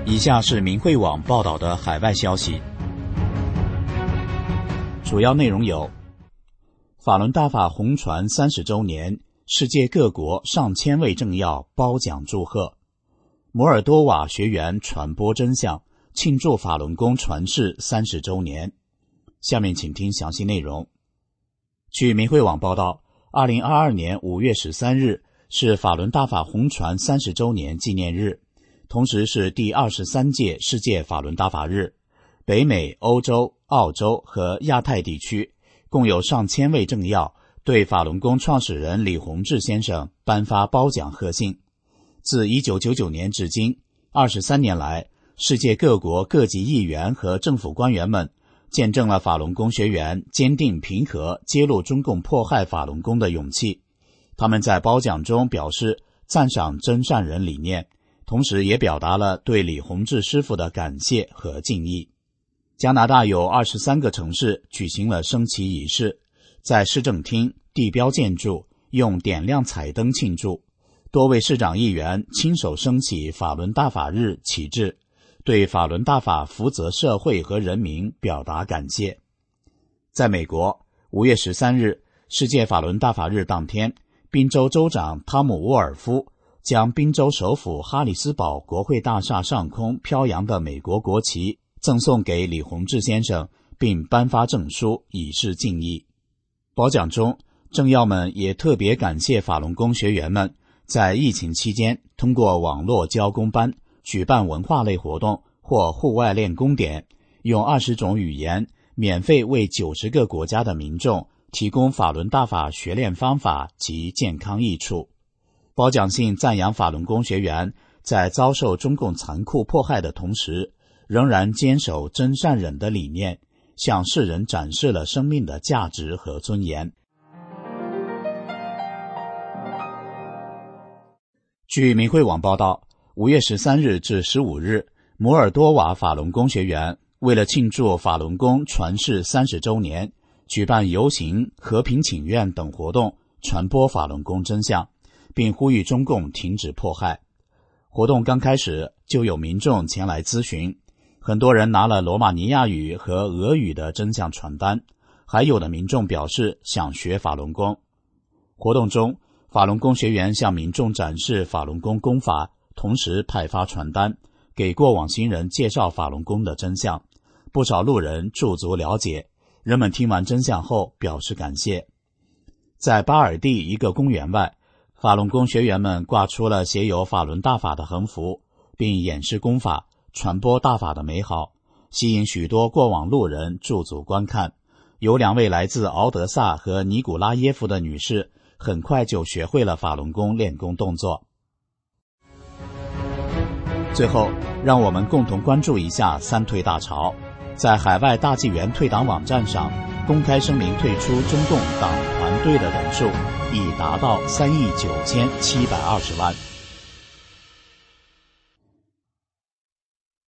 以下是明慧网报道的海外消息，主要内容有：法轮大法红传30周年，世界各国上千位政要褒奖祝贺；摩尔多瓦学员传播真相，庆祝法轮功传世30周年。下面请听详细内容。据明慧网报道，2022年5月13日是法轮大法红传30周年纪念日，同时是第23届世界法轮大法日。北美、欧洲、澳洲和亚太地区共有上千位政要对法轮功创始人李洪志先生颁发褒奖贺信。自1999年至今23年来，世界各国各级议员和政府官员们见证了法轮功学员坚定平和揭露中共迫害法轮功的勇气。他们在褒奖中表示赞赏真善人理念，同时也表达了对李洪志师傅的感谢和敬意。加拿大有23个城市举行了升旗仪式，在市政厅、地标建筑用点亮彩灯庆祝，多位市长议员亲手升起法轮大法日旗帜，对法轮大法福泽社会和人民表达感谢。在美国5月13日世界法轮大法日当天，宾州州长汤姆·沃尔夫将宾州首府哈里斯堡国会大厦上空飘扬的美国国旗赠送给李洪志先生，并颁发证书以示敬意。褒奖中，政要们也特别感谢法轮功学员们在疫情期间通过网络教功班、举办文化类活动或户外练功点，用20种语言免费为90个国家的民众提供法轮大法学练方法及健康益处。褒奖信赞扬法轮功学员在遭受中共残酷迫害的同时，仍然坚守真善忍的理念，向世人展示了生命的价值和尊严。据明慧网报道，5月13日至15日，摩尔多瓦法轮功学员为了庆祝法轮功传世30周年，举办游行、和平请愿等活动，传播法轮功真相，并呼吁中共停止迫害。活动刚开始就有民众前来咨询，很多人拿了罗马尼亚语和俄语的真相传单，还有的民众表示想学法轮功。活动中，法轮功学员向民众展示法轮功功法，同时派发传单，给过往新人介绍法轮功的真相。不少路人驻足了解，人们听完真相后表示感谢。在巴尔的一个公园外，法轮功学员们挂出了写有法轮大法的横幅，并演示功法，传播大法的美好，吸引许多过往路人驻足观看。有2位来自敖德萨和尼古拉耶夫的女士很快就学会了法轮功练功动作。最后，让我们共同关注一下三退大潮。在海外大纪元退党网站上，公开声明退出中共党团队的人数已达到3亿9720万。